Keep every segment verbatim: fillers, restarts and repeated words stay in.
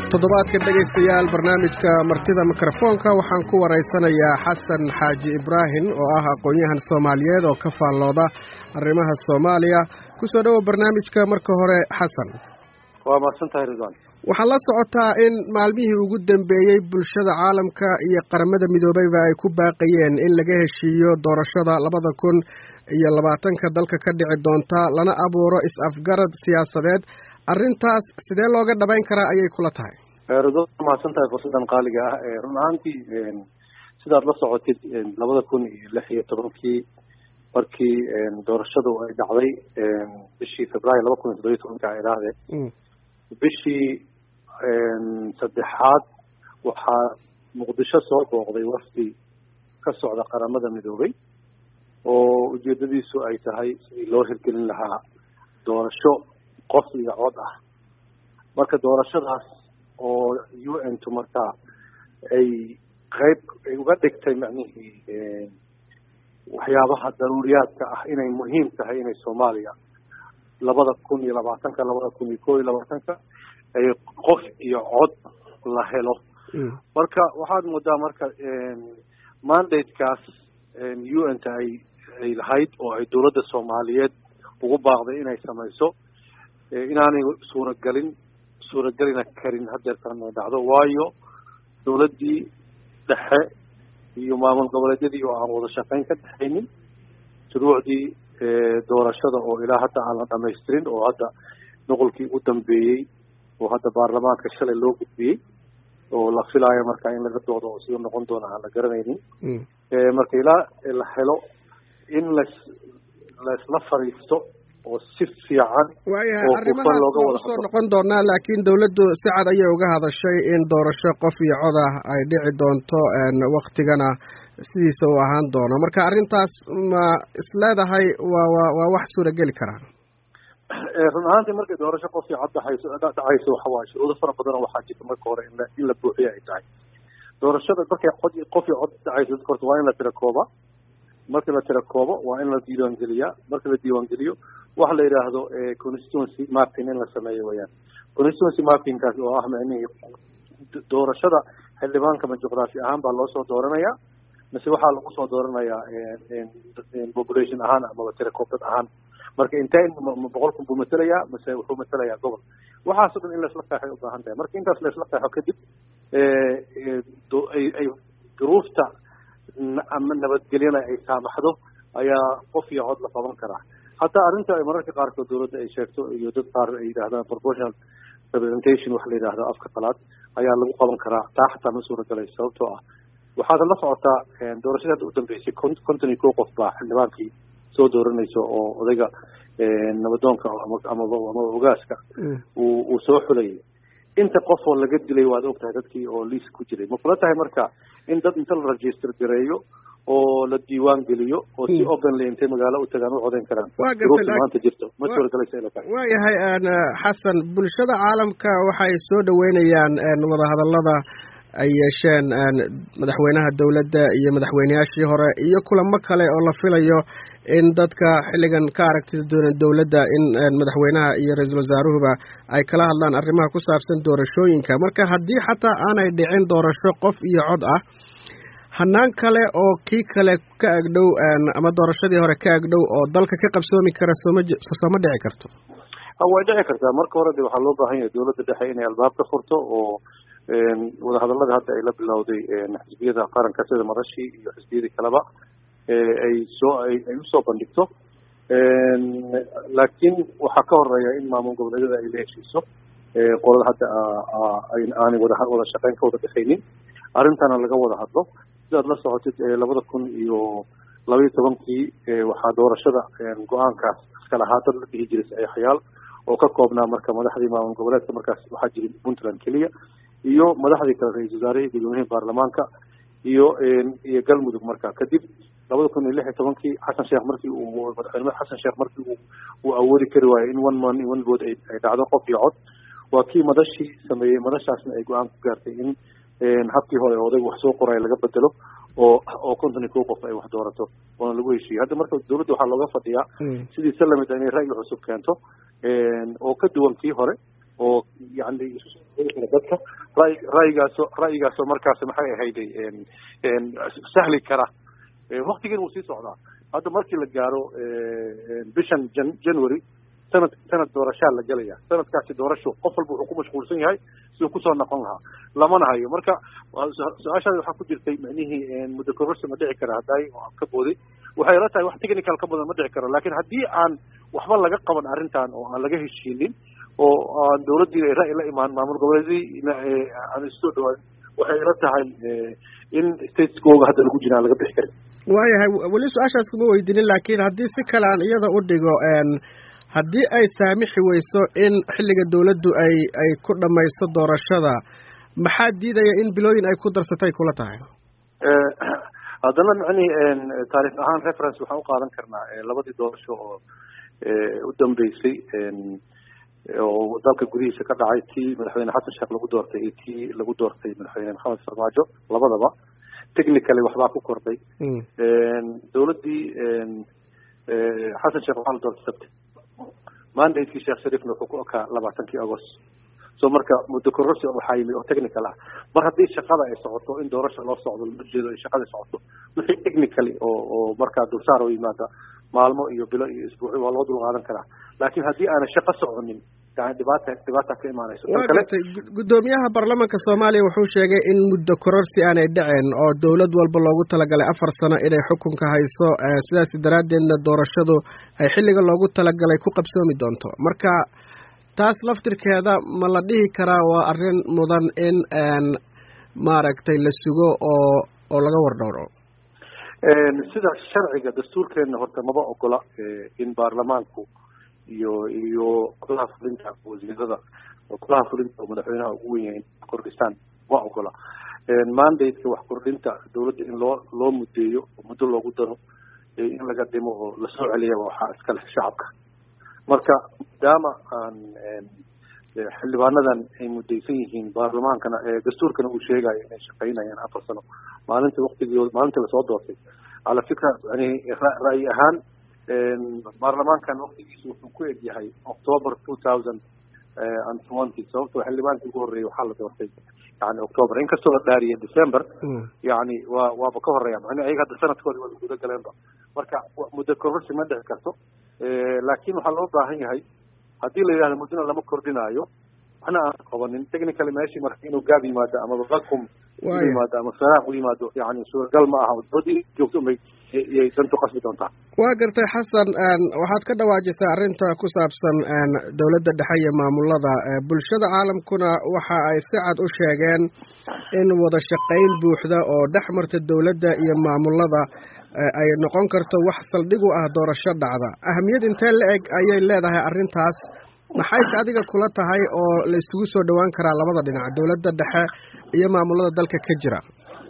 toddobaadka dhegaystayaal barnaamijka martida mikrofoonka waxaan ku waraysanayaa xasan xaaji ibraahim oo ah aqoon-yahan Soomaaliyeed oo ka faallooda arrimaha Soomaaliya ku soo dhawo barnaamijka marka hore xasan. waa mahadsantahay Ridwan. waxaa la socotaa in maalmihii ugu dambeeyay bulshada caalamka iyo qaramada midoobeyba ay ku baaqayeen in laga heshiiyo doorashada labada kun iyo labaatanka dalka ka dhici doonta lana abuuro is-afgarad siyaasadeed. arrintaas sidee looga dhabayn karaa ayay kula tahay? Ridwan, mahadsantahay fursadan qaaliga ah. run ahaantii sidaad la socotid labada kun iyo lix iyo tobankii markii doorashadu ay dhacday bishii Febraayo laba kun iyo toddoba iyo tobanka ay dhacday bishii saddexaad waxaa muqdisho soo booqday wafdi ka socda qaramada midoobay oo ujeedadiisu ay tahay sidii loo hirgelin lahaa doorasho qof iyo cod ah. marka doorashadaas oo U N tu markaa ay qayb ay uga dhigtay macnihii waxyaabaha daruuriyaadka ah inay muhiim tahay inay Soomaaliya labada kun iyo labaatanka labada kun iyo kow iyo labaatanka ay qof iyo cod la helo. marka waxaad moodaa marka mandate-kaas U N ta ay ay lahayd oo ay dowladda Soomaaliyeed ugu baaqday inay samayso inaanay suuragelin suuragelina karin hadeertan ay dhacdo, waayo dowladdii dhexe iyo maamul goboleedyadii oo aan wada shaqayn ka dhexaynin, shuruucdii doorashada oo ilaa hadda aan la dhamaystirin oo hadda noqolkii ugu dambeeyey oo hadda baarlamaanka shalay loo gudbiyey oo la filaayo marka in laga doodo oo sidoo noqon doona aan la garanaynin. marka ilaa la helo in las laisla fariisto oo si fiican waayahay arrimahaas waa soo noqon doonaa, laakiin dawladdu si cad ayay uga hadashay in doorasho qof iyo cod ah ay dhici doonto waktigana sidiisa uu ahaan doono. marka arrintaas ma isleedahay waa waa waa wax suurageli karaa? run ahaantii markay doorasho qof iyo cod dhacayso dhacayso waxa waaye shuruudo fara badan waxaa jirta marka hore in la in la buuxiyo ay tahay. doorashada markay qof iyo cod dhacayso horta waa in la tira kooba. marka la tira koobo waa in la diiwaan geliyaa. marka la diiwaan geliyo waxa la yiraahdo constituency mapping in la sameeyo weeyaan. constituency mapping kaas oo ah macnaheedu doorashada xildhibaanka ma juqraafi ahaan baa loo soo dooranayaa mise waxaa lagu soo dooranayaa population ahaan ama tira koobad ahaan. marka intee boqol kun buu matalayaa mise wuxuu matalayaa gobol. waxaasoo dhan in la isla qeexay u baahan tahay. marka intaas la isla qeexo kadib ay ay duruufta ama nabadgelyana ay saamaxdo ayaa qof iyo cod la qaban karaa. hataa arrinta ay mararka qaarkood dowladda ay sheegto iyo dad qaar ay yidhahdaan proportional representation waxa la yidhahdo afka qalaad ayaa lagu qaban karaa. taa xataa ma suuragalay sababtoo ah waxaad la socotaa doorashada hadda u dambeysay konton iyo kow qof baa xildhibaankii soo dooranayso oo odayga nabadoonka ama ama ogaaska uu uu soo xulayay. inta qof oo laga dilay waad ogtahay dadkii oo liis ku jiray. ma kula tahay marka in dad inta la register gareeyo oo la diiwaan geliyo oo si openly intay magaalo u tagaan u codeyn karaan maanta jirto ma suuragalaysa ila tahay? waayahay xasan, bulshada caalamka waxay soo dhaweynayaan wadahadallada ay yeesheen madaxweynaha dowladda iyo madaxweynayaashii hore iyo kulamo kale oo la filayo in dadka xilligan ka aragtida doona dowladda in madaxweynaha iyo ra-iisul wasaaruhuba ay kala hadlaan arrimaha ku saabsan doorashooyinka. marka haddii xataa aanay dhicin doorasho qof iyo cod ah, hanaan kale oo kii kale ka agdhow ama doorashadii hore ka agdhow oo dalka ka qabsoomi kara sooma sooma dhici karto? way dhici kartaa. marka hore de waxaa loo baahan yahay dowladda dhexe inay albaab ka furto oo wadahadallada hadda ay la bilowday xisbiyada qaranka sida madashii iyo xisbiyadii kaleba ay soo ay usoo bandhigto. laakiin waxaa ka horeeya in maamul goboleedyada ay la heshiiso qolada hadda aanay wada wada shaqeyn ka wada dhexaynin, arrintana laga wada hadlo. sidaad la socotid labada kun iyo laba iyo tobankii waxaa doorashada go-aankaas iska lahaa dad la dhihi jiray saxiixayaal oo ka koobnaa marka madaxdii maamul goboleedka markaas waxaa jiray puntland keliya iyo madaxdii kale ra-iisul wasaarihii gudoomiyihii baarlamaanka iyo iyo galmudug. marka kadib labada kun iyo lix iyo tobankii xasan sheekh markii uu madaxweyne xasan sheekh markii uu uu awoodi kari waayay in one man one vote ay dhacdo qof iyo cod, waa kii madashii sameeyey. madashaasna ay go-aan ku gaartay in habkii hore odayga wax soo qoray laga bedelo oo oo konton iyo kow qof ay wax doorato oona lagu heshiiyey. hadda marka dowladda waxaa looga fadhiyaa sidii salamid inay ra'yi cusub keento oo ka duwan kii hore oo yani isu kara dadka ray raygaasoo ra'yigaasoo markaas maxay ahayday sahli kara waktigan wuu sii socdaa hadda markii la gaaro bishan january sanad sanad doorashaa la gelaya sanadkaasi doorasho qof walba wuxuu ku mashquulsan yahay siduu kusoo noqon lahaa lamana hayo marka su-aashaada waxaa ku jirtay macnihii muddo kororsi ma dhici kara hadday ka booday waxay ila tahay wax technical ka badan ma dhici karo laakiin haddii aan waxba laga qaban arrintan oo aan laga heshiinin oo aan dawladdii ra'yi la imaan maamul goboleedii aan isoo dhawaan waxay ila tahay in stateskooga hadda lagu jiraan laga bixi karin waayahay weli su-aashaas kuma weydiinin laakiin haddii si kale aan iyada u dhigo haddii ay saamixi weyso in xilliga dawladdu ay ay ku dhamaysto doorashada maxaa diidaya in bilooyin ay ku darsatay kula tahay haddana macnihi taariikh ahaan reference waxaan u qaadan karnaa labadii doorasho oo u dambeysay oo dalka gudihiisa ka dhacay tii madaxweyne xasan sheekh lagu doortay iyo tii lagu doortay madaxweyne maxamed farmaajo labadaba technically waxbaa ku kordhay dawladdii xasan sheekh waxaa la doortay sabti mandatekii sheekh shariifna wuxuu ku okaa labaatankii agost so marka muddo kororsi waxaa yimi oo technical ah mar haddii shaqada ay socoto in doorasho loo socdo loo jeedo ay shaqada socoto wixii technically oo oo markaa dulsaar oo yimaada maalmo iyo bilo iyo isbuucyo waa loo dul qaadan karaa laakiin haddii aanay shaqo soconin yani dhibaata dhibaata ka imaanayso waa gartay guddoomiyaha baarlamaanka soomaaliya wuxuu sheegay in muddo kororsi aanay dhaceen oo dawlad walba loogu talagalay afar sano inay xukunka hayso sidaas daraaddeedna doorashadu ay xilliga loogu talagalay ku qabsoomi doonto marka taas laftirkeeda ma la dhihi karaa waa arrin mudan in maaragtay la sugo oo oo laga wardhowro sida sharciga dastuurkeena horta maba ogola in baarlamaanku iyo iyo golaha fulinta wasiirada golaha fulinta oo madaxweynaha ugu weyn yahay kordhistaan ma ogola mandateka wax kordhinta dawladda in loo loo muddeeyo oo muddo loogu daro in laga dhimo oo lasoo celiya waxaa iska leh shacabka marka maadaama aan xildhibaanadan ay muddaysan yihiin baarlamaankana dastuurkana uu sheegayo inay shaqaynayaan afar sano maalinta waktigooda maalinta lasoo doortay cala fikra yani ra'yi ahaan baarlamaankan waktigiisu wuxuu ku eg yahay october two thousand and twenty sababtoo xildhibaankii ugu horreeyay waxaa la doortay yani october inkastoo la dhaariyay december yani waa waaba ka horeeya macni ayaga hadda sanadkoodi waa guda galeenba marka muddo kororsi ma dhici karto laakiin waxaa loo baahan yahay haddii la yidhahdo muddona lama kordhinaayo waxna aan qabanin technically meeshii marka inuu gaab yimaado ama vacuum u yimaado ama faraaq u yimaado yani suuragal ma aha dawladii joogto may iyay dantu qasbi doontaa waa gartay xasan waxaad ka dhawaajisay arrinta ku saabsan dawladda dhexe iyo maamulada bulshada caalamkuna waxa ay si cad u sheegeen in wada shaqayn buuxda oo dhex marta dawladda iyo maamulada ay noqon karto wax saldhig u ah doorasho dhacda ahamiyad intee la eg ayay leedahay arrintaas maxayse adiga kula tahay oo la isugu soo dhawaan karaa labada dhinac dawladda dhexe iyo maamulada dalka ka jira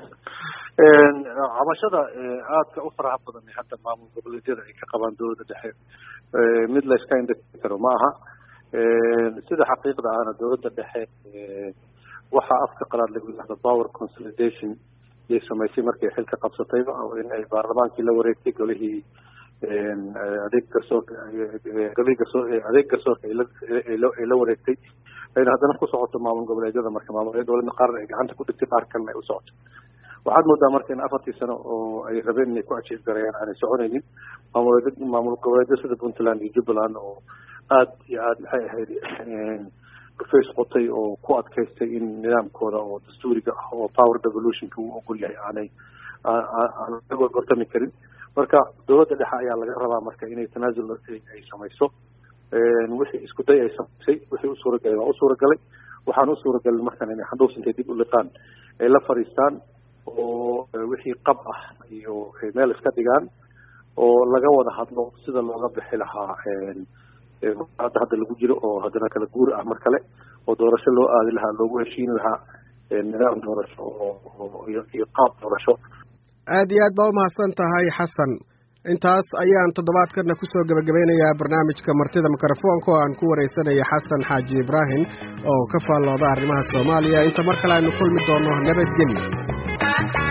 cabashada aadka u faraha badan ee hadda maamul goboleedyada ay ka qabaan dawladda dhexe mid la iska indhaki karo ma aha sida xaqiiqda ahna dawladda dhexe waxaa afka qalaad lagu yidhahdo power consolidation yay samaysay markay xilka qabsatayba oo in ay baarlamaankii la wareegtay golihii adeeg garsoorka golihii garsoor adeeg garsoorka ay la wareegtay ayna haddana ku socoto maamul goboleedyada marka maamul goboleedna qaarna ay gacanta ku dhigtay qaar kalena ay u socoto waxaad moodaa marka in afartii sano oo ay rabeen inay ku ajiib gareeyaan aanay soconaynin maamul maamul goboleedyo sida puntland iyo jubbaland oo aad iyo aad maxay ahayd face qotay oo ku adkaystay in nidaamkooda oo dastuuriga ah oo power devolutionka uu ogol yahay aanay aan laga gortami karin marka dawladda dhexe ayaa laga rabaa marka inay tanaasul ay samayso wixii isku day ay samaysay wixii u suuragalay waa u suuragalay waxaan u suuragalay markan inay xandhuusintay dib u liqaan ay la fadhiistaan oo wixii qab ah iyo meel iska dhigaan oo laga wada hadlo sida looga bixi lahaa hadda hadda lagu jiro oo haddana kala guur ah mar kale oo doorasho loo aadi lahaa loogu heshiin lahaa nidaam doorasho oo iyo qaab doorasho aad iyo aad baa umahadsan tahay xasan intaas ayaan toddobaadkana kusoo gebagabeynayaa barnaamijka martida mikrofoonka oo aan ku wareysanaya xasan xaaji ibraahim oo ka faallooda arrimaha soomaaliya inta mar kale aynu kulmi doono nabadgelyo